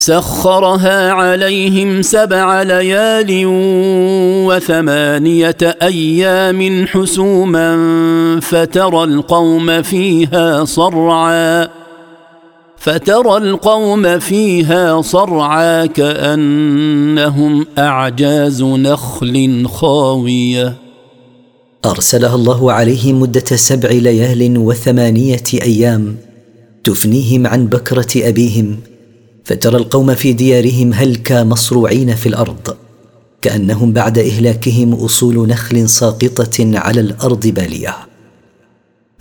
سخرها عليهم 7 ليال و8 أيام حسوما فترى القوم فيها صرعى كأنهم أعجاز نخل خاوية. أرسلها الله عليهم مدة 7 ليال و8 أيام تفنيهم عن بكرة أبيهم، فترى القوم في ديارهم هلكا مصروعين في الأرض كأنهم بعد إهلاكهم أصول نخل ساقطة على الأرض بالية.